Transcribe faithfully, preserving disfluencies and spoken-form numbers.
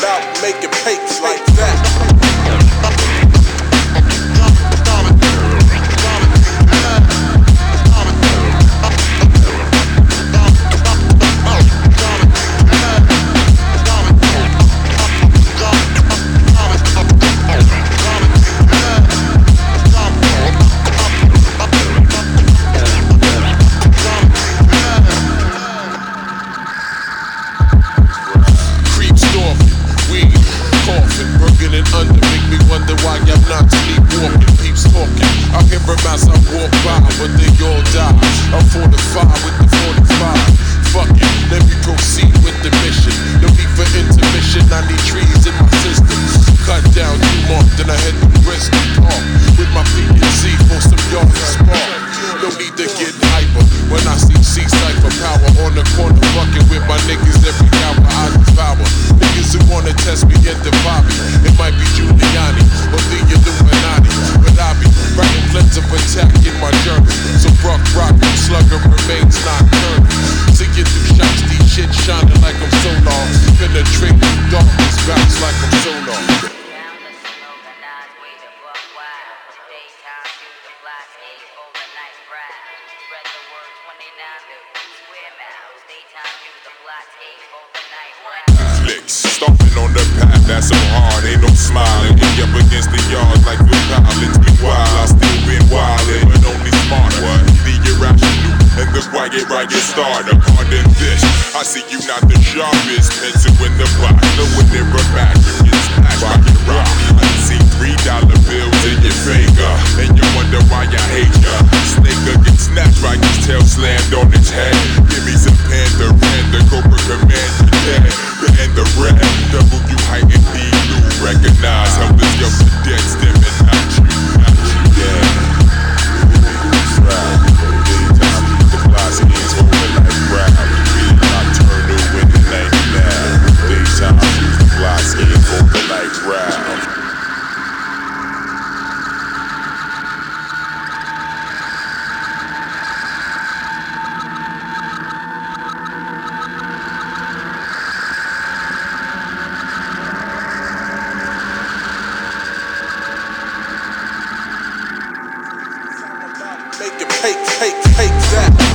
about making papers like that. And under make me wonder why I'm not sleepwalking. Peeps talking, I hear them as I walk by, but they all die. I'm forty-five with the forty-five. Fuck it, let me proceed with the mission. No need for intermission, I need trees in my system. Cut down two more, then I head to Bristol Park with my P and Z for some yard and spark. No need to get hyper when I see C-Cypher power on the corner, fucking with my niggas every hour. I devour niggas who wanna test me at the Bobby. It might be Giuliani or the Illuminati, but I be writing plans of attack in my journal. So Brock Rock, slugger remains nocturnal. See you through shots, these shit shining like I'm solar. Penetrate through darkness, bounce like I'm solar. Flicks, stomping on the path that's so hard, ain't no smiling. Hit up against the yard like Phil Collins. Meanwhile, I still been wildin', but only smarter. What? The irrational and the quiet riot starter. Pardon this, I see you not the sharpest pencil in the box. No one never back, you get smashed by the rock. I see three dollar bills in your finger, and you wonder why I hate ya. Snake gets snatched by his tail slammed on its head. Give me some panther and the Cobra Command, you dead. And the red, W height and B blue. Recognize how this young dead stemming out you, out you, yeah. Right, daytime, the blast ends over like rap. Being nocturnal when the night now. Daytime, the blast ends over like rap. Make it, take, take, take that.